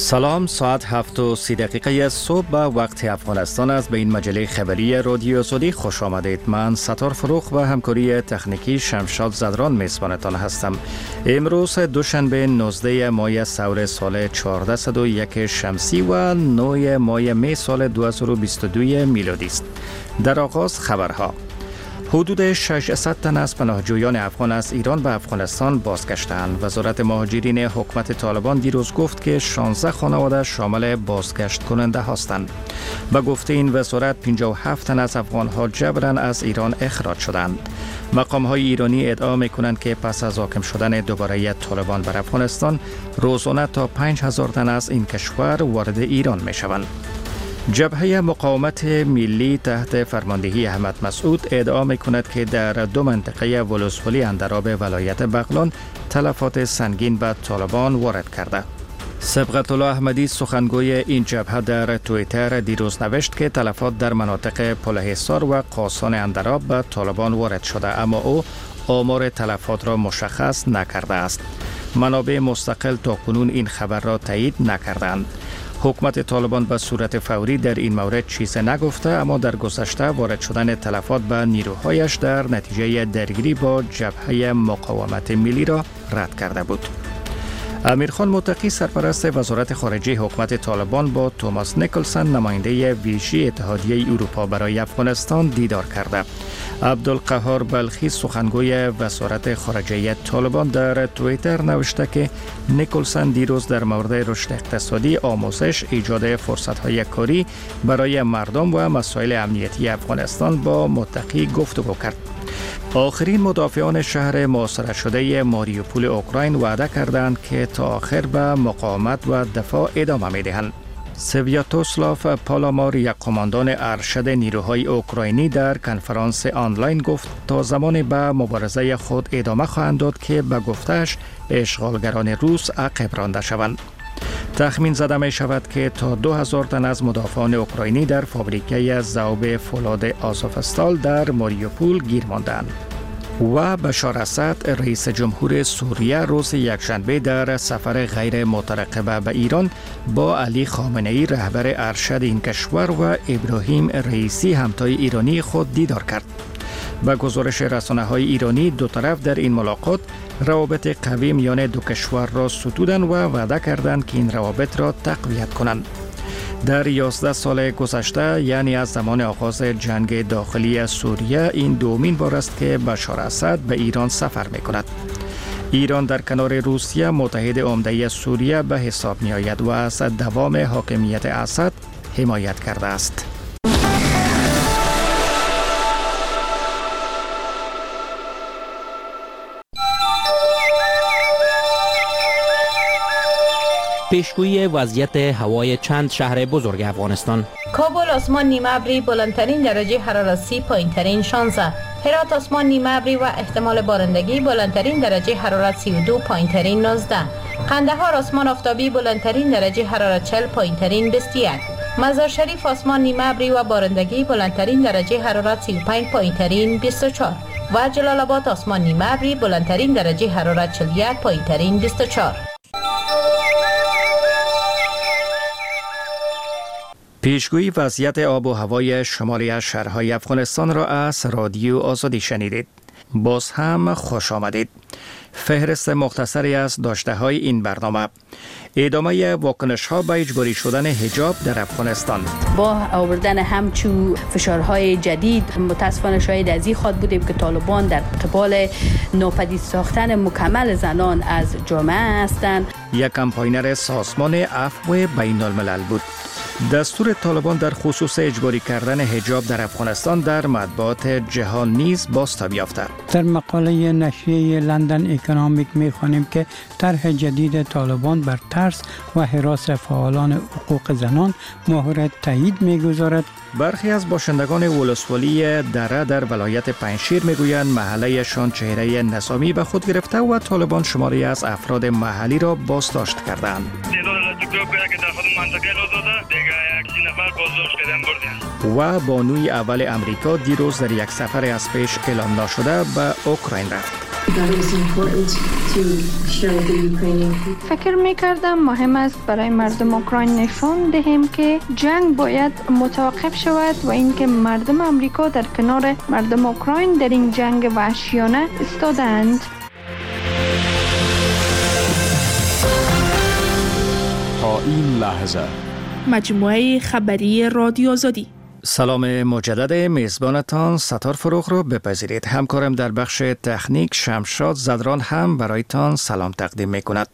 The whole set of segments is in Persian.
سلام، ساعت 7:30 صبح به وقت افغانستان است. به این مجله خبری رادیو آزادی خوش آمدید. من ستار فروخ و همکاری تکنیکی شمشاد زدران میزبانتان هستم. امروز دوشنبه 19 ماه سور سال 1401 شمسی و 9 ماه می سال 2022 میلادی است. در آغاز خبرها. حدود 600 تن از پناهجویان افغان از ایران به افغانستان بازگشتند. وزارت مهاجرین حکومت طالبان دیروز گفت که 16 خانواده شامل بازگشت کننده هستند. به گفته این وزارت 57 تن از افغان‌ها جبراً از ایران اخراج شدند. مقام‌های ایرانی ادعا می‌کنند که پس از حاکم شدن دوباره طالبان بر افغانستان، روزانه تا 5000 تن از این کشور وارد ایران می‌شوند. جبهه مقاومت ملی تحت فرماندهی احمد مسعود ادعا می‌کند که در دو منطقه ولسوالی اندراب ولایت بغلان تلفات سنگین به طالبان وارد کرده. سبقت الله احمدی سخنگوی این جبهه در توییتر دیروز نوشت که تلفات در مناطق پلحصار و قاسان اندراب به طالبان وارد شده، اما او آمار تلفات را مشخص نکرده است. منابع مستقل تاکنون این خبر را تایید نکردند. حکومت طالبان به صورت فوری در این مورد چیزی نگفته، اما در گذشته وارد شدن تلفات به نیروهایش در نتیجه درگیری با جبهه مقاومت ملی را رد کرده بود. امیرخان متقی سرپرست وزارت خارجه حکومت طالبان با توماس نیکلسن نماینده ویژه اتحادیه اروپا برای افغانستان دیدار کرده. عبدالقهار بلخی سخنگوی وزارت خارجه طالبان در توییتر نوشته که نیکلسن دیروز در مورد رشد اقتصادی، آموزش، ایجاد فرصت‌های کاری برای مردم و مسائل امنیتی افغانستان با متقی گفتگو کرد. آخرین مدافعان شهر محاصره شده ماریوپول اوکراین وعده کردند که تا آخر به مقاومت و دفاع ادامه می‌دهند. سویاتوسلاف پالامار، یک قماندان ارشد نیروهای اوکراینی، در کنفرانس آنلاین گفت تا زمان به مبارزه خود ادامه خواهند داد که به گفتش اشغالگران روس عقب رانده شوند. تخمین زده می شود که تا 2000 تن از مدافعان اوکراینی در فابریکه ذوب فولاد آزوفستال در ماریوپول گیر ماندند. و بشار اسد رئیس جمهور سوریه روز یکشنبه در سفر غیر مترقبه به ایران با علی خامنه‌ای رهبر ارشد این کشور و ابراهیم رئیسی همتای ایرانی خود دیدار کرد. به گزارش رسانه‌های ایرانی، دو طرف در این ملاقات روابط قوی میان دو کشور را ستودند و وعده کردند که این روابط را تقویت کنند. در 11 سال گذشته، یعنی از زمان آغاز جنگ داخلی سوریه، این دومین بار است که بشار اسد به ایران سفر می‌کند. ایران در کنار روسیه متحد عمده سوریه به حساب می‌آید و از دوام حاکمیت اسد حمایت کرده است. پیشگویی وضعیت هوای چند شهر بزرگ افغانستان. کابل آسمان نیمه ابری، بلندترین درجه حرارت 30، پایینترین 16. هرات آسمان نیمه ابری و احتمال بارندگی، بلندترین درجه حرارت 32، پایینترین 19. قندهار آسمان آفتابی، بلندترین درجه حرارت 40، پایینترین 21. مزار شریف آسمان نیمه ابری و بارندگی، بلندترین درجه حرارت 35، پایینترین 24. و جلال آباد آسمان نیمه ابری، بلندترین درجه حرارت 41، پایینترین 24. پیشگویی وضعیت آب و هوای شمالی شهرهای افغانستان را از رادیو آزادی شنیدید. باز هم خوش آمدید. فهرست مختصری از داشته‌های این برنامه: ادامه واکنش‌ها به اجباری شدن حجاب در افغانستان. با آوردن همچو فشارهای جدید، متاسفانه شاید از این خواهد بودیم که طالبان در قبال ناپدید ساختن مکمل زنان از جامعه هستند. یک کمپاینر سازمان عفو بین الملل بود. دستور طالبان در خصوص اجباری کردن حجاب در افغانستان در مطبوعات جهان نیز بازتاب یافته. در مقاله نشریه لندن اکونومیک می‌خوانیم که طرح جدید طالبان بر ترس و هراس فعالان حقوق زنان مهر تایید می‌گذارد. برخی از باشندگان ولسوالی دره در ولایت پنجشیر میگویند محله‌شان چهره نظامی به خود گرفته و طالبان شماری از افراد محلی را بازداشت کردند. و بانوی اول امریکا دیروز در یک سفر از پیش اعلام نشده به اوکراین رفت. فکر می‌کردم مهم است برای مردم اوکراین نشان دهیم که جنگ باید متوقف شود و اینکه مردم آمریکا در کنار مردم اوکراین در این جنگ وحشیانه ایستادند. تا این لحظه مجموعه خبری رادیو آزادی. سلام مجدد، میزبانتان ستار فروغ رو بپذیرید. همکارم در بخش تکنیک شمشاد زدران هم برایتان سلام تقدیم می کند.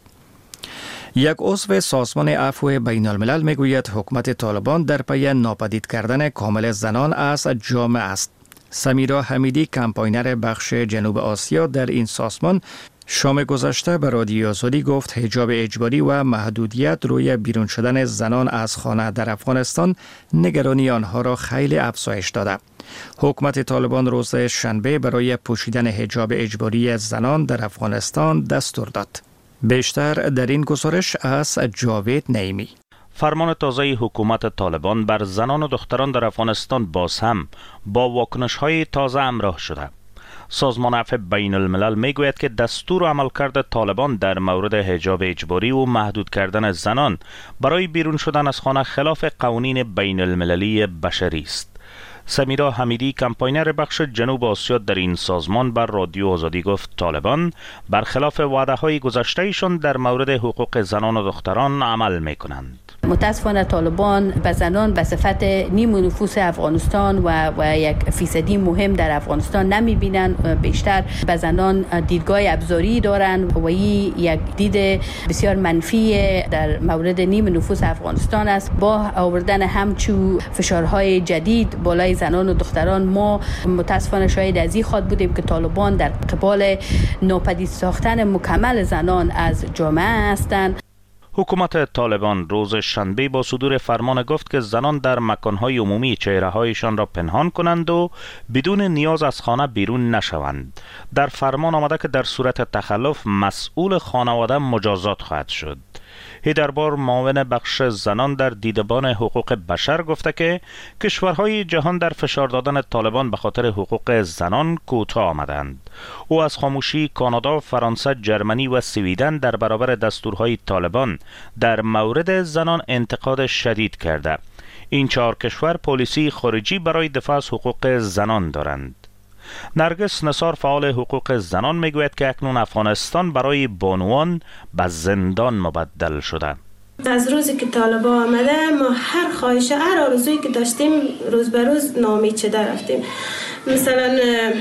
یک عضو سازمان عفو بین الملل می گوید حکومت طالبان در پی ناپدید کردن کامل زنان از جامعه است. سمیرا حمیدی، کمپاینر بخش جنوب آسیا در این سازمان، شام گذشته به رادیو آزادی گفت حجاب اجباری و محدودیت روی بیرون شدن زنان از خانه در افغانستان نگرانی آنها را خیلی افزایش داده. حکومت طالبان روز شنبه برای پوشیدن حجاب اجباری زنان در افغانستان دستور داد. بیشتر در این گزارش از جاوید نعیمی. فرمان تازه حکومت طالبان بر زنان و دختران در افغانستان باز هم با واکنش‌های تازه همراه شده. سازمان عفو بین الملل می گوید که دستور و عملکرد طالبان در مورد حجاب اجباری و محدود کردن زنان برای بیرون شدن از خانه خلاف قوانین بین المللی بشری است. سمیرا حمیدی، کمپاینر بخش جنوب آسیا در این سازمان، بر رادیو آزادی گفت طالبان برخلاف وعده های گذشته ایشان در مورد حقوق زنان و دختران عمل می کنند. متاسفانه طالبان به زنان به صفت نیم نفوس افغانستان و یک فیصدی مهم در افغانستان نمی بینن. بیشتر به زنان دیدگاه ابزاری دارن و این یک دید بسیار منفی در مورد نیم نفوس افغانستان است. با آوردن همچو فشارهای جدید بالای زنان و دختران، ما متاسفانه شاهد از این خواهد بودیم که طالبان در قبال ناپدید ساختن مکمل زنان از جامعه هستند. حکومت طالبان روز شنبه با صدور فرمان گفت که زنان در مکانهای عمومی چهره‌هایشان را پنهان کنند و بدون نیاز از خانه بیرون نشوند. در فرمان آمده که در صورت تخلف مسئول خانواده مجازات خواهد شد. هیدربار، معاون بخش زنان در دیدبان حقوق بشر، گفته که کشورهای جهان در فشار دادن طالبان به خاطر حقوق زنان کوتاه آمدند. او از خاموشی کانادا، فرانسه، جرمنی و سویدن در برابر دستورهای طالبان در مورد زنان انتقاد شدید کرده. این 4 کشور پالیسی خارجی برای دفاع از حقوق زنان دارند. نرگس نثار، فعال حقوق زنان، میگوید که اکنون افغانستان برای بانوان به زندان مبدل شده. از روزی که طالبان آمده ما هر خواهشه، هر آرزویی که داشتیم روز به روز ناامید شده رفتیم. مثلا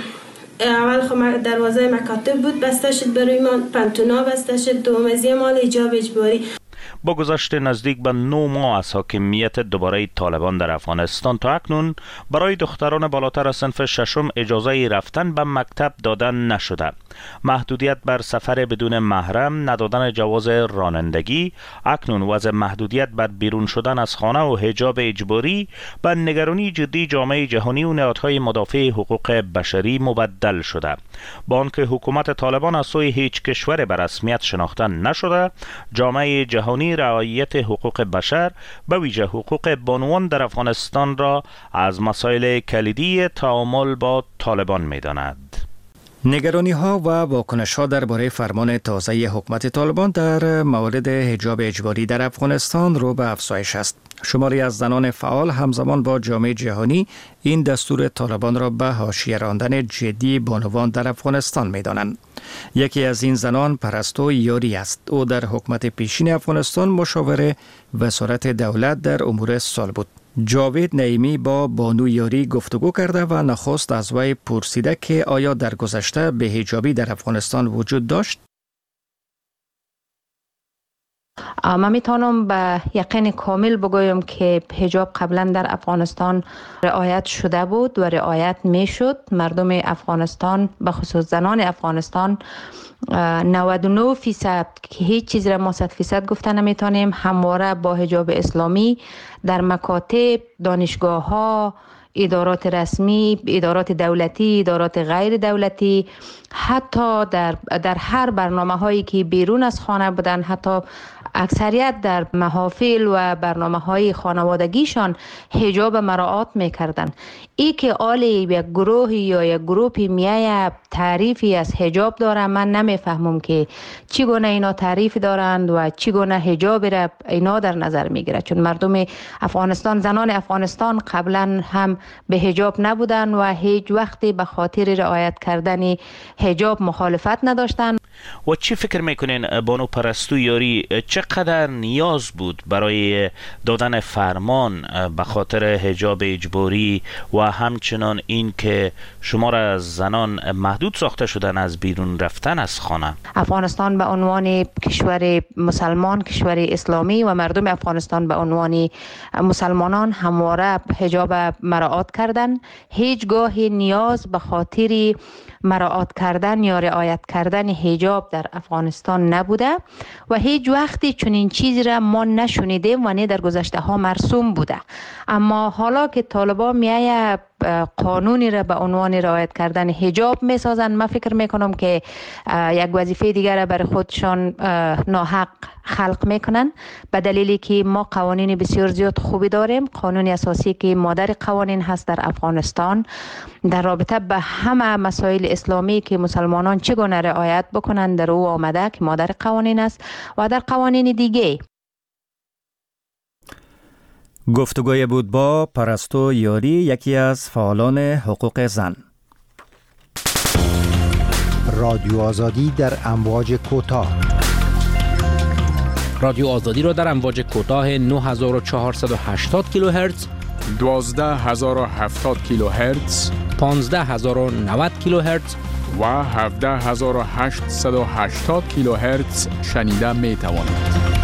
اول خب دروازه مکاتب بود بسته شد برای ما، پنتونا بسته شد، دومزی مال حجاب اجباری. با گذشت نزدیک به 9 ماه از حاکمیت دوباره طالبان در افغانستان، تا اکنون برای دختران بالاتر از صنف 6 اجازه رفتن به مکتب دادن نشده. محدودیت بر سفر بدون محرم، ندادن جواز رانندگی، اکنون وضع محدودیت بر بیرون شدن از خانه و حجاب اجباری به نگرانی جدی جامعه جهانی و نهادهای مدافع حقوق بشری مبدل شده. با آنکه حکومت طالبان از سوی هیچ کشور به رسمیت شناخته نشده، جامعه جهانی رعایت حقوق بشر، به ویژه حقوق بانوان در افغانستان را از مسائل کلیدی تعامل با طالبان می‌داند. نگرانی ها و واکنش ها درباره فرمان تازه حکومت طالبان در مورد حجاب اجباری در افغانستان رو به افزایش است. شماری از زنان فعال همزمان با جامعه جهانی این دستور طالبان را به حاشیه راندن جدی بانوان در افغانستان می‌دانند. یکی از این زنان پرستو یاری است. او در حکومت پیشین افغانستان مشاور وزارت دولت در امور سال بود. جاوید نعیمی با بانو یاری گفتگو کرده و نخست از وی پرسیده که آیا در گذشته به حجابی در افغانستان وجود داشت؟ من میتونم به یقین کامل بگویم که حجاب قبلا در افغانستان رعایت شده بود و رعایت میشد. مردم افغانستان به خصوص زنان افغانستان 99% که هیچ چیز را ما 100% گفته نمیتونیم، همواره با حجاب اسلامی در مکاتب، دانشگاه ها، ادارات رسمی، ادارات دولتی، ادارات غیر دولتی، حتی در هر برنامه هایی که بیرون از خانه بودن، حتی اکثریت در محافل و برنامه‌های خانوادگیشان حجاب مراعات می‌کردن. ای که آل یک گروه یا یک گروهی میای تعریفی از حجاب داره، من نمیفهمم که چگونه اینا تعریف دارند و چگونه حجاب را اینا در نظر میگیره، چون مردم افغانستان، زنان افغانستان قبلا هم به حجاب نبودن و هیچ وقتی به خاطر رعایت کردن حجاب مخالفت نداشتن. و چی فکر میکنین بانو پرستو یاری چقدر نیاز بود برای دادن فرمان به خاطر حجاب اجباری و همچنان این که شما را از زنان محدود ساخته شدن از بیرون رفتن از خانه؟ افغانستان به عنوان کشور مسلمان، کشور اسلامی و مردم افغانستان به عنوان مسلمانان همواره حجاب مراعات کردن. هیچگاه نیاز به خاطر مراعات کردن یا رعایت کردن حجاب در افغانستان نبوده و هیچ وقتی چنین چیزی را ما نشنیدیم و نه در گذشته ها مرسوم بوده. اما حالا که طالبان میایه قانونی را به عنوان رعایت کردن حجاب میسازن، من فکر میکنم که یک وظیفه دیگر را برای خودشان ناحق خلق میکنن، به دلیلی که ما قوانین بسیار زیاد خوبی داریم. قانون اساسی که مادر قوانین هست در افغانستان در رابطه به همه مسائل اسلامی که مسلمانان چگونه رعایت بکنن در او آمده که مادر قوانین است و در قوانین دیگه. گفتگوی بود با پرستو یاری، یکی از فعالان حقوق زن. رادیو آزادی در امواج کوتاه. رادیو آزادی را در امواج کوتاه 9480 کیلوهرتز، 12070 کیلوهرتز، 15090 کیلوهرتز و 17880 کیلوهرتز شنیده می توانید.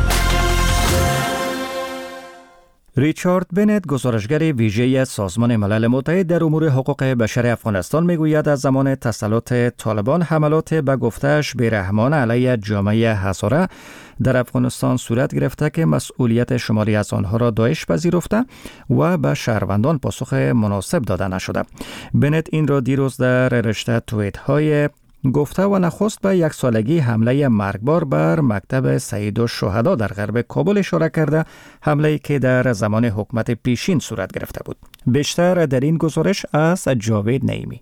ریچارد بنت، گزارشگر ویژه سازمان ملل متحد در امور حقوق بشر افغانستان، میگوید از زمان تسلط طالبان حملات به گفته‌اش بی‌رحمانه علیه جامعه هزاره در افغانستان صورت گرفته که مسئولیت شماری از آنها را داعش پذیرفته و به شهروندان پاسخ مناسب داده نشده. بنت این را دیروز در رشته توییت‌های گفته و نخست به یک سالگی حمله مرگبار بر مکتب سید الشهدا در غرب کابل اشاره کرده، حمله‌ای که در زمان حکومت پیشین صورت گرفته بود. بیشتر در این گزارش از جاوید نعیمی.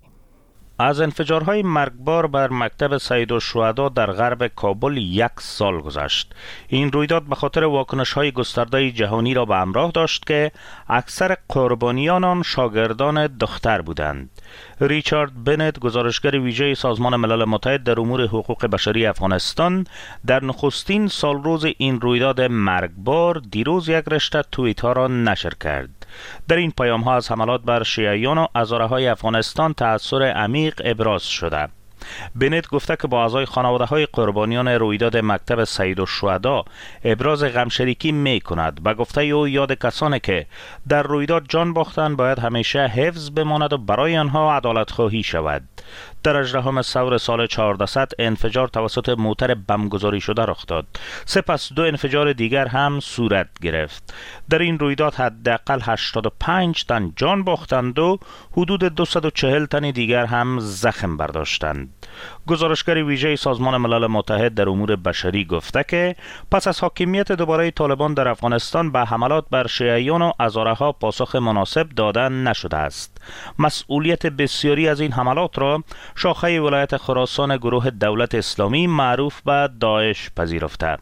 از انفجارهای مرگبار بر مکتب سید الشهدا در غرب کابل 1 سال گذشت. این رویداد به خاطر واکنش‌های گسترده جهانی را به همراه داشت که اکثر قربانیان آن شاگردان دختر بودند. ریچارد بنت، گزارشگر ویژه سازمان ملل متحد در امور حقوق بشری افغانستان، در نخستین سالروز این رویداد مرگبار دیروز یک رشته توییت‌ها را نشر کرد. در این پیام‌ها از حملات بر شیعیان و هزاره‌های افغانستان تأثیر عمیق ابراز شده. بنت گفته که با اعضای خانواده‌های قربانیان رویداد مکتب سید الشهدا ابراز غمشریکی می‌کند و گفته او یاد کسانی که در رویداد جان باختند باید همیشه حفظ بماند و برای آنها عدالت خواهی شود. در 18 ثور سال 1400 انفجار توسط موتر بمبگذاری شده رخ داد. سپس 2 انفجار دیگر هم صورت گرفت. در این رویداد حداقل 85 تن جان باختند و حدود 240 تن دیگر هم زخم برداشتند. گزارشگر ویژه سازمان ملل متحد در امور بشری گفته که پس از حاکمیت دوباره طالبان در افغانستان به حملات بر شیعیان و هزاره‌ها پاسخ مناسب دادن نشده است. مسئولیت بسیاری از این حملات را شاخه ولایت خراسان گروه دولت اسلامی معروف به داعش پذیرفته.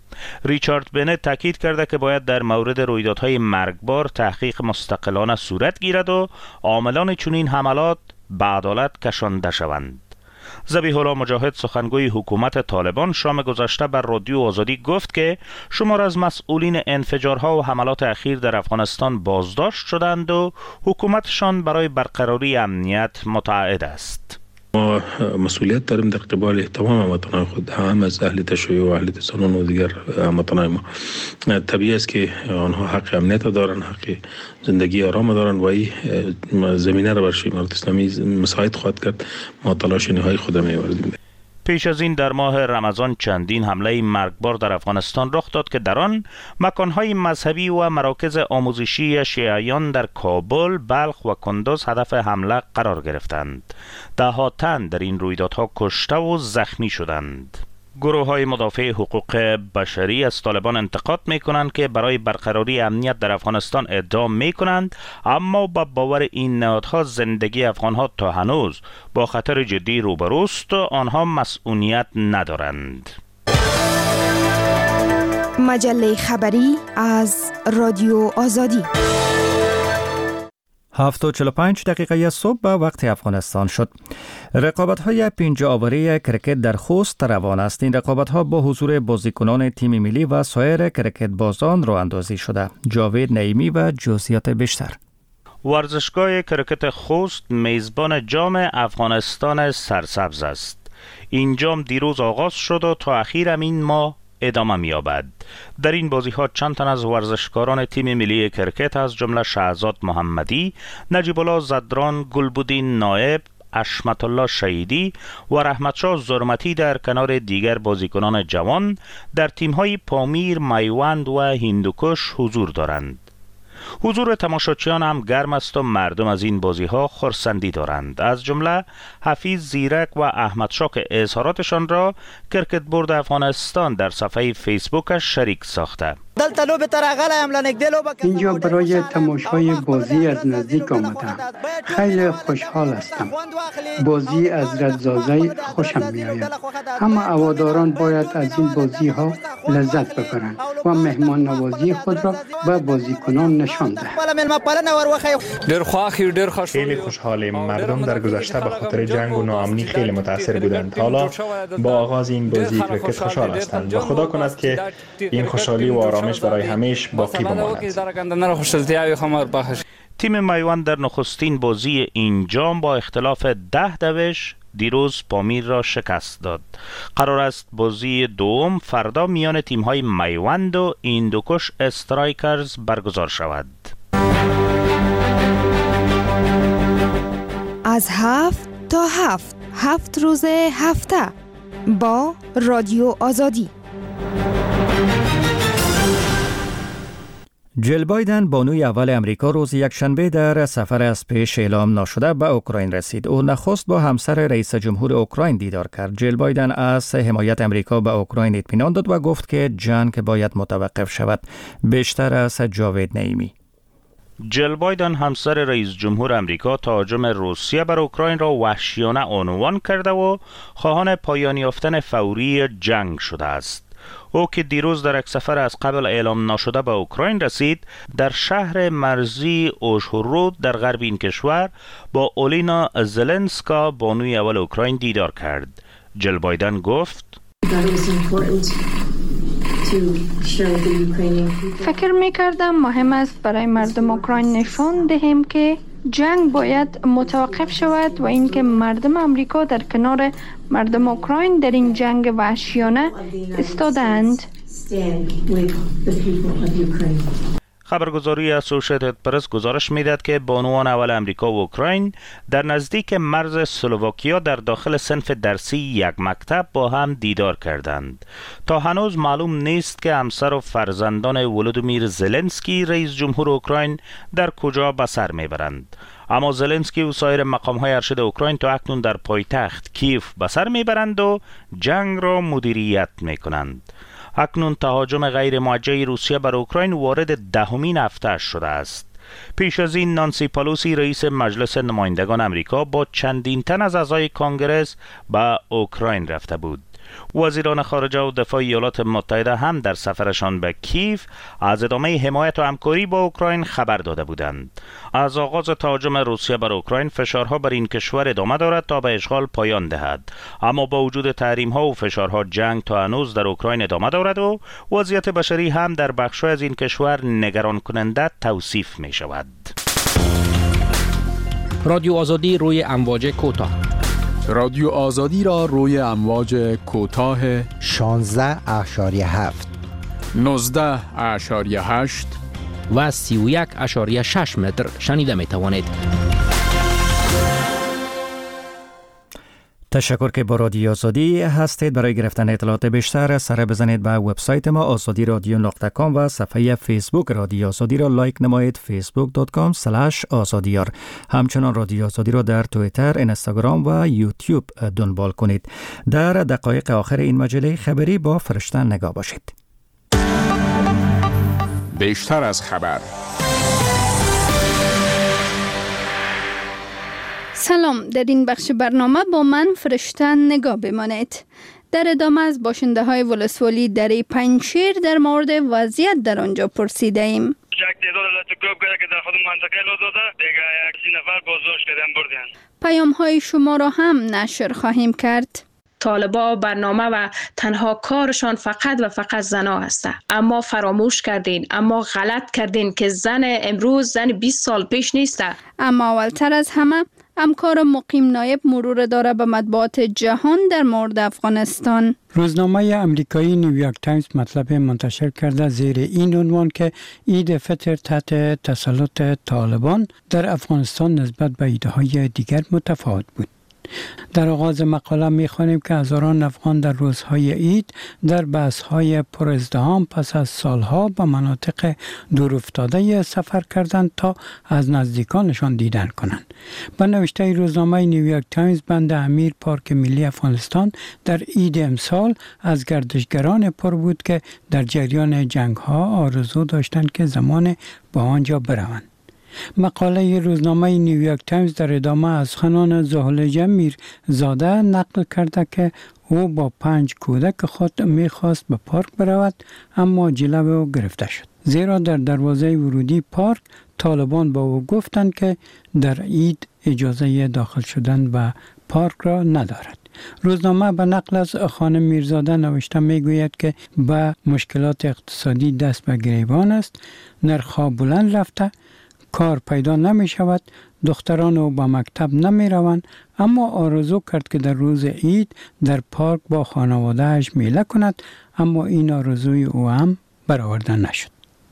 ریچارد بنت تاکید کرده که باید در مورد رویدادهای مرگبار تحقیق مستقلانه صورت گیرد و عاملان چنین حملات به عدالت کشانده شوند. ذبیح الله مجاهد، سخنگوی حکومت طالبان، شام گذشته بر رادیو آزادی گفت که شمار از مسئولین انفجارها و حملات اخیر در افغانستان بازداشت شدند و حکومتشان برای برقراری امنیت متعهد است. ما مسئولیت داریم در قبال تمام هموطنان خود، هم از اهل تشیع و اهل تسنن و دیگر هموطنان ما. طبیعی است که آنها حق امنیت دارند، حق زندگی آرام دارند و این زمینه را برای امارت اسلامی مساعد خواهد کرد. ما تلاش نهایی خود را می‌ورزیم. پیش از این در ماه رمضان چندین حمله مرگبار در افغانستان رخ داد که در آن مکانهای مذهبی و مراکز آموزشی شیعیان در کابل، بلخ و کندوز هدف حمله قرار گرفتند. ده‌ها تن در این رویدادها کشته و زخمی شدند. گروه‌های مدافع حقوق بشری از طالبان انتقاد می‌کنند که برای برقراری امنیت در افغانستان اقدام می‌کنند، اما با باور این نهادها زندگی افغان‌ها تا هنوز با خطر جدی روبروست و آنها مسئولیت ندارند. مجله خبری از رادیو آزادی. 7:45 دقیقه صبح به وقت افغانستان شد. رقابت‌های پنجاوری کرکت در خوست روان است. این رقابت‌ها با حضور بازیکنان تیم ملی و سایر کرکت بازان راه اندازی شده. جاوید نعیمی و جزئیات بیشتر. ورزشگاه کرکت خوست میزبان جام افغانستان سرسبز است. این جام دیروز آغاز شد و تا اخیر این ماه ادامه می‌یابد. در این بازی‌ها چند تن از ورزشکاران تیم ملی کرکت از جمله شهزاد محمدی، نجیب الله زدران، گلبودین نایب، حشمت الله شهیدی و رحمتشاه زرمتی در کنار دیگر بازیکنان جوان در تیم‌های پامیر، میوند و هندوکش حضور دارند. حضور تماشاچیان هم گرم است و مردم از این بازی‌ها خرسندی دارند. از جمله حفیظ زیرک و احمد شاه که اظهاراتشان را کرکت بورد افغانستان در صفحه فیسبوکش شریک ساخته. اینجا برای تماشای بازی از نزدیک آمدم. خیلی خوشحال هستم. بازی از ردزازی خوشم می آید. اما هواداران باید از این بازی ها لذت ببرند و مهمان نوازی خود را به بازیکنان نشان دهند. خیلی خوشحالیم. مردم در گذشته به خاطر جنگ و ناامنی خیلی متاثر بودند. حالا با آغاز این بازی کرکت خوشحال هستند و خدا کند که این خوشحالی و آرامش برای همیشه باقی بماند. تیم میوند در نخستین بازی این جام با اختلاف 10 دوش دیروز پامیر را شکست داد. قرار است بازی دوم فردا میان تیم‌های میوند و هندوکش استرایکرز برگزار شود. از 7 تا 7 روز هفته با رادیو آزادی. جل بایدن بانوی اول امریکا روز یکشنبه در سفر از پیش اعلام ناشده به اوکراین رسید. او نخست با همسر رئیس جمهور اوکراین دیدار کرد. جل بایدن از حمایت امریکا به اوکراین اطمینان داد و گفت که جنگ باید متوقف شود. بیشتر از جاوید نعیمی. جل بایدن همسر رئیس جمهور امریکا تهاجم روسیه بر اوکراین را وحشیانه عنوان کرده و خواهان پایان یافتن فوری جنگ شده است. او که دیروز در یک سفر از قبل اعلام ناشده به اوکراین رسید، در شهر مرزی اوژهورود در غرب این کشور با اولینا زلنسکا بانوی اول اوکراین دیدار کرد. جل بایدن گفت فکر می‌کردم مهم است برای مردم اوکراین نشان دهیم که جنگ باید متوقف شود و اینکه مردم امریکا در کنار مردم اوکراین در این جنگ وحشیانه ایستادند. خبرگزاری اسوسییتد پرس گزارش میدهد که بانوان اول امریکا و اوکراین در نزدیک مرز اسلواکیا در داخل صنف درسی یک مکتب با هم دیدار کردند. تا هنوز معلوم نیست که همسر و فرزندان ولودیمیر زلنسکی رئیس جمهور اوکراین در کجا به سر میبرند. اما زلنسکی و سایر مقام‌های ارشد اوکراین تا اکنون در پایتخت کیف به سر میبرند و جنگ را مدیریت میکنند. اکنون تهاجم غیر موجه روسیه بر اوکراین وارد دهمین هفته شده است. پیش از این نانسی پالوسی رئیس مجلس نمایندگان امریکا با چندین تن از اعضای کانگرس به اوکراین رفته بود. وزیران خارجه و دفاع ایالات متحده هم در سفرشان به کیف از ادامه حمایت و همکاری با اوکراین خبر داده بودند. از آغاز تهاجم روسیه بر اوکراین فشارها بر این کشور ادامه دارد تا به اشغال پایان دهد. اما با وجود تحریم‌ها و فشارها جنگ تا هنوز در اوکراین ادامه دارد و وضعیت بشری هم در بخش‌های از این کشور نگران کننده توصیف می شود. رادیو آزادی روی امواج کوتاه. رادیو آزادی را روی امواج کوتاه 16.7 19.8 و 31.6 متر شنیده می توانید. تشکر که با رادیو آزادی هستید. برای گرفتن اطلاعات بیشتر سر بزنید به وبسایت ما azadiradyo.com و صفحه فیسبوک رادیو آزادی را لایک نمایید facebook.com/azadiyar. همچنان رادیو آزادی را در توییتر، اینستاگرام و یوتیوب دنبال کنید. در دقایق آخر این مجله خبری با فرشته نگاه باشید. بیشتر از خبر. سلام، در این بخش برنامه با من فرشته نگاه بمانید. در ادامه از باشنده های ولسوالی دره پنجشیر در مورد وضعیت در آنجا پرسیده ایم. یک تعداد لطکوب که در خود منطقه لوزاده دیگه یک نفر بازداشت کردن بردن. پیام های شما را هم نشر خواهیم کرد. طالبا برنامه و تنها کارشان فقط و فقط زنا هسته، اما فراموش کردین، اما غلط کردین که زن امروز زن 20 سال پیش نیسته. اما اولتر از همه همکار مقیم نایب مرور داره به مطبوعات جهان در مورد افغانستان. روزنامه امریکایی نیویورک تایمز مطلب منتشر کرده زیر این عنوان که عید فطر تحت تسلط طالبان در افغانستان نسبت به عیدهای دیگر متفاوت بود. در آغاز مقاله می‌خوانیم که هزاران افغان در روزهای عید در بس‌های پر ازدحام پس از سالها به مناطق دورافتاده سفر کردند تا از نزدیکانشان دیدن کنند. به نوشته روزنامه نیویورک تایمز، بند امیر پارک ملی افغانستان در عید امسال از گردشگران پر بود که در جریان جنگ‌ها آرزو داشتند که زمان به آنجا بروند. مقاله روزنامه نیویورک تایمز در ادامه از سخنان زهل میر زاده نقل کرده که او با 5 کودک خود میخواست به پارک برود، اما جلو او گرفته شد، زیرا در دروازه ورودی پارک طالبان با او گفتند که در عید اجازه داخل شدن به پارک را ندارد. روزنامه به نقل از خانم میرزاده نوشته میگوید که به مشکلات اقتصادی دست به گریبان است، نرخ‌ها بلند رفته، کار پیدا نمی شود، دختران او به مکتب نمی روند، اما آرزو کرد که در روز عید در پارک با خانواده‌اش میله کند، اما این آرزوی او هم برآورده نشد.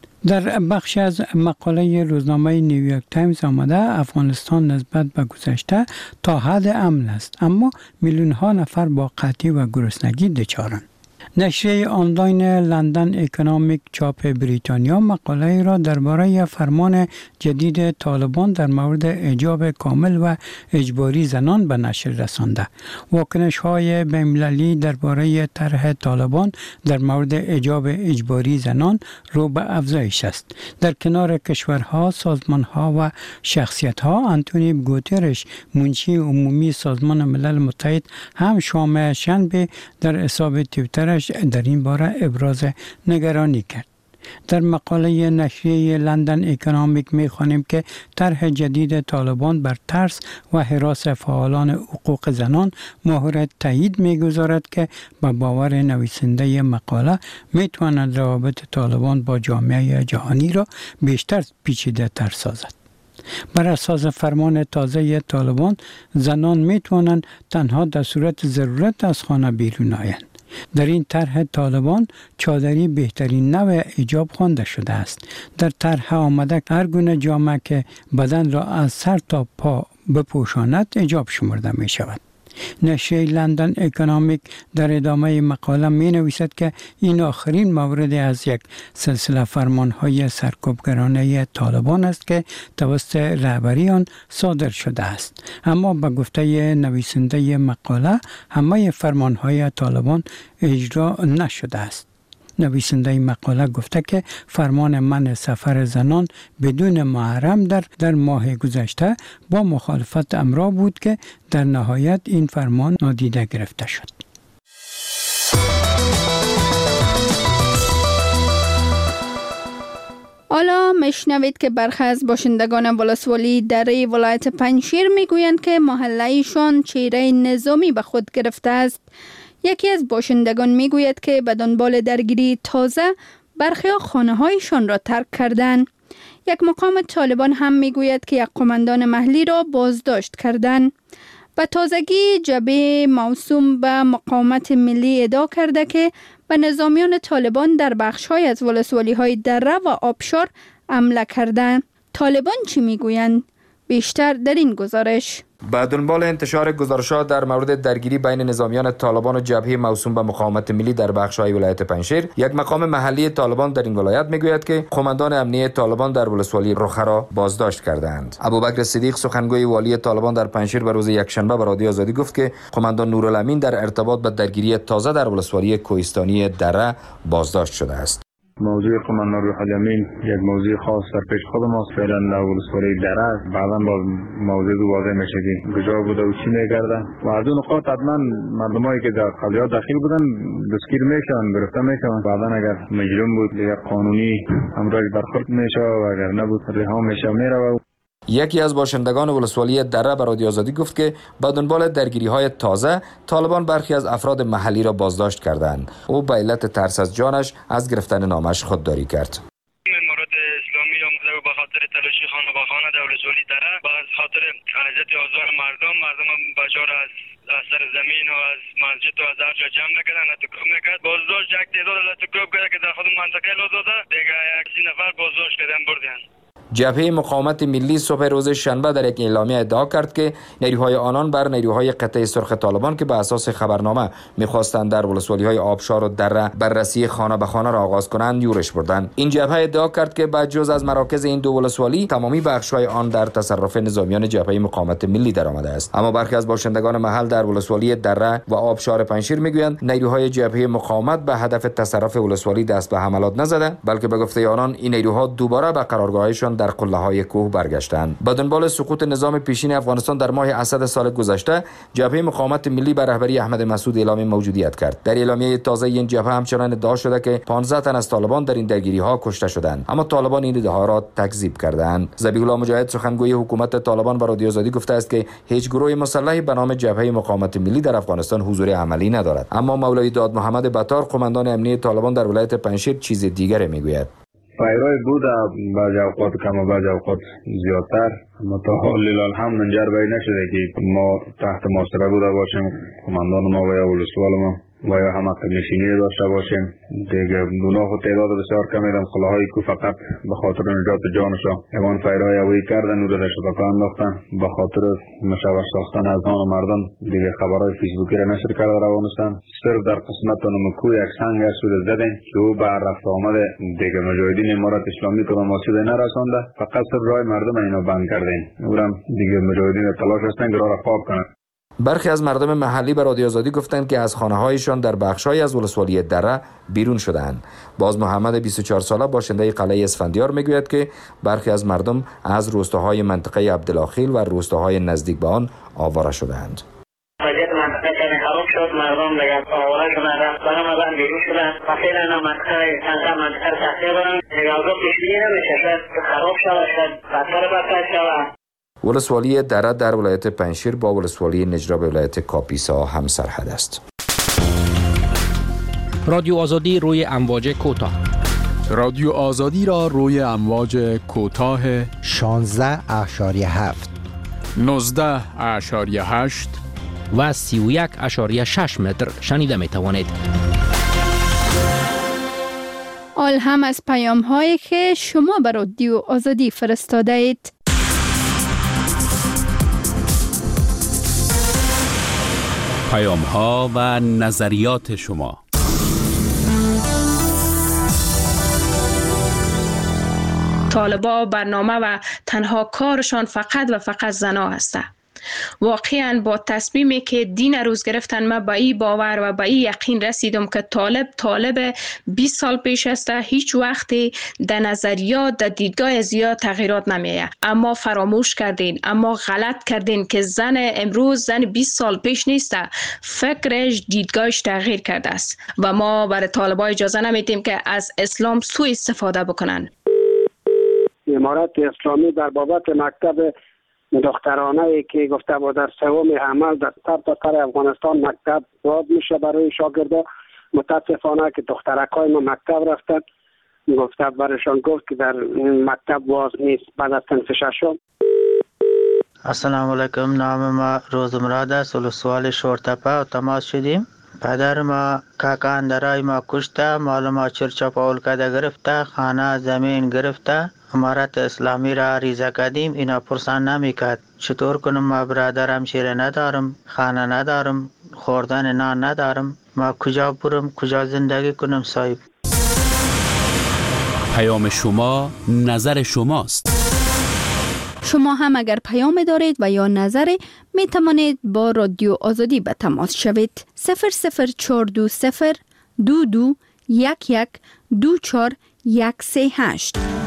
در بخش از مقاله روزنامه نیویورک تایمز آمده افغانستان نسبت به گذشته تا حد امن است، اما میلیون ها نفر با قحطی و گرسنگی دچارند. نشریه آنلاین لندن اکونومیک چاپ بریتانیا مقاله را درباره فرمان جدید طالبان در مورد حجاب کامل و اجباری زنان به نشر رسانده. واکنش‌های بین‌المللی درباره طرح طالبان در مورد حجاب اجباری زنان رو به افزایش است. در کنار کشورها، سازمان‌ها و شخصیت‌ها، آنتونی گوترش، منشی عمومی سازمان ملل متحد، هم شام شنبه در حساب توییترش در این باره ابراز نگرانی کرد. در مقاله نشریه لندن اکونومیک می‌خوانیم که طرح جدید طالبان بر ترس و هراس فعالان حقوق زنان مهر تایید می‌گذارد که به باور نویسنده مقاله می‌تواند روابط طالبان با جامعه جهانی را بیشتر پیچیده‌تر سازد. بر اساس فرمان تازه طالبان، زنان می‌توانند تنها در صورت ضرورت از خانه بیرون آیند. در این طرح طالبان چادری بهترین نوع حجاب خوانده شده است. در طرح آمده هر گونه جامه که بدن را از سر تا پا بپوشاند حجاب شمرده می شود. نشریه لندن اکونومیک در ادامه مقاله می نویسد که این آخرین مورد از یک سلسله فرمانهای سرکوبگرانه طالبان است که توسط رهبری آن صادر شده است، اما به گفته نویسنده مقاله همه فرمانهای طالبان اجرا نشده است. نویسنده مقاله گفته که فرمان منع سفر زنان بدون محرم در ماه گذشته با مخالفت امرا بود که در نهایت این فرمان نادیده گرفته شد. حالا میشنوید که برخی از باشندگان ولسوالی دره ولایت پنجشیر میگویند که محله‌ایشان چهره نظامی به خود گرفته است. یکی از باشندگان میگوید که به دنبال درگیری تازه برخی خانه‌هایشان را ترک کردند. یک مقام طالبان هم میگوید که یک قماندان محلی را بازداشت کردند. به تازگی جبهه موسوم به مقاومت ملی ادعا کرده که به نظامیان طالبان در بخش‌های از ولسوالی‌های دره و آبشار حمله کردند. طالبان چی میگویند؟ بیشتر در این گزارش. به دنبال انتشار گزارشات در مورد درگیری بین نظامیان طالبان و جبهه موسوم به مقاومت ملی در بخش‌های ولایت پنجشیر، یک مقام محلی طالبان در این ولایت میگوید که قماندان امنیه طالبان در ولسوالی رخه را بازداشت کردند. ابوبکر صدیق سخنگوی والی طالبان در پنجشیر به روز یکشنبه به رادیو آزادی گفت که قماندان نورالامین در ارتباط به درگیری تازه در ولسوالی کوهستانی دره بازداشت شده است. موضوع قماندان روح‌الامین یک موضوع خاص در پیش خود ماست. فعلا در ولسوالی دره است. بعدا با موضوع واضح میشه که کجا بوده و چی میگرده و از اون نقاط حتما مردمایی که در قضیات داخل بودن دستگیر میشن، گرفته میشن. بعدا اگر مجرم بود دیگر قانونی همراهش برخورد میشه و اگر نبود رها میشه میره. یکی از باشندگان ولسوالی دره به رادیو آزادی گفت که با دنبال درگیری‌های تازه طالبان برخی از افراد محلی را بازداشت کردند. او به علت ترس از جانش از گرفتن نامش خودداری کرد. امارات اسلامی آمده و به خاطر تلاشی خانه به خانه در ولسوالی دره و از خاطر حرکت آزار مردم بجار از سر زمین و از مسجد و از هر جا جمع میکردن، اتکاب میکرد. بازداشت یک تعداد اتکاب کرد که در خود منطقه لازاده دیگه 30 نفر بازداشت کردن بردن. جبهه مقاومت ملی صبح روز شنبه در یک اعلامیه ادعا کرد که نیروهای آنان بر نیروهای قطعه سرخ طالبان که به اساس خبرنامه می‌خواستند در ولسوالی‌های آبشار و دره بررسی خانه به خانه را آغاز کنند یورش بردند. این جبهه ادعا کرد که بعد جز از مراکز این دو ولسوالی تمامی بخش‌های آن در تصرف نظامیان جبهه مقاومت ملی درآمده است. اما برخی از باشندگان محل در ولسوالی دره و آبشار پنجشیر میگویند نیروهای جبهه مقاومت به هدف تصرف ولسوالی دست به حملات نزده، بلکه به گفته آنان این نیروها دوباره به قرارگاهشان در قله‌های کوه برگشتند. با دنبال سقوط نظام پیشین افغانستان در ماه اسد سال گذشته، جبهه مقاومت ملی به رهبری احمد مسعود اعلام موجودیت کرد. در اعلامیه تازه این جبهه همچنان ادعا شده که 15 تن از طالبان در این درگیری‌ها کشته شدند، اما طالبان این ادعا را تکذیب کردند. ذبیح الله مجاهد سخنگوی حکومت طالبان به رادیو آزادی گفته است که هیچ گروه مسلحی به نام جبهه مقاومت ملی در افغانستان حضور عملی ندارد. اما مولوی داد محمد بطار قماندان امنیه طالبان در ولایت پنجشیر چیز دیگری میگوید. فایرای بود بعضی اوقات کم و بعضی اوقات زیادتر، اما تا حال الحمد منجر به نشده که ما تحت محاصره بوده باشیم، قماندان ما و یا ولسوال ما و یا هم نشینی داشته باشیم. دیگه گناه و تعداد بسیار کمی دم خلاهای کو فقط به خاطر نجات جانشان ایوان فایرای اوی کردن و در شبکه انداختن به خاطر مشوش ساختن از آن مردم. دیگه خبرهای فیسبوکی را نشر کرده روانستن. صرف در قسمت نمکو یک سنگ سود زدن که او به رفت آمده دیگه مجاهدین امارات اسلامی که به ماسیده نرسانده، فقط صرف رای مردم اینا بند کردن. اونم دیگه مجاهدین تلاش هستن که راه را پاک کنن. برخی از مردم محلی به رادیو آزادی گفتند که از خانه‌هایشان در بخش‌هایی از ولسوالی دره بیرون شدند. باز محمد 24 ساله باشنده قلعه اسفندیار میگوید که برخی از مردم از روستاهای منطقه عبدالخیل و روستاهای نزدیک به آن آواره شدند. وضعیت منطقه خیلی خراب شد، مردم دیگه آواره شدن، رفتن آمدن بیرون شدن و فعلا منطقه چند منطقه رو تخلیه برن. دیگه اوضاع پیش‌بینی نمیشه، شاید خراب شود، شاید بدتر شود. ولسوالی دره در ولایت پنجشیر با ولسوالی نجراب ولایت کاپیسا هم سرحد است. رادیو آزادی روی امواج کوتاه. رادیو آزادی را روی امواج کوتاه 16.7 19.8 و 31.6 متر شنیده می توانید. آل هم از پیام هایی که شما به رادیو آزادی فرستاده اید. پیام ها و نظریات شما. طالبا برنامه و تنها کارشان فقط و فقط زنا هسته. واقعا با تصمیمی که دین روز گرفتن من به این باور و به این یقین رسیدم که طالب 20 سال پیش است، هیچ وقتی در نظریات در دیدگاه زیاد تغییرات نمیه. اما فراموش کردین، اما غلط کردین که زن امروز زن 20 سال پیش نیست، فکرش دیدگاهش تغییر کرده است و ما برای طالبا اجازه نمیدیم که از اسلام سوء استفاده بکنن. امارات اسلامی در بابت مکتب دخترانه ای که گفته بود در سوم عمل در سر افغانستان مکتب باز میشه برای شاگردا، متاسفانه که دخترکای ما مکتب رفتن، گفته برایشان گفت که در مکتب باز نیست بعد از صنف ششم. السلام علیکم، نام ما روزمراد است، ولسوالی شورتپه و تماس شدیم. پدر ما کاکا اندرای ما کشته، مال ما چرچاپاول کده گرفته، خانه زمین گرفته. امارت اسلامی را عریضه کردیم، اینا پرسان نمیکرد چطور کنم، ما برادرم شیر ندارم، خانه ندارم، خوردن نان ندارم، ما کجا برم، کجا زندگی کنم صاحب. پیام شما نظر شماست. شما هم اگر پیام دارید و یا نظری می توانید با رادیو آزادی به تماس شوید. 00420 22 11 24 138.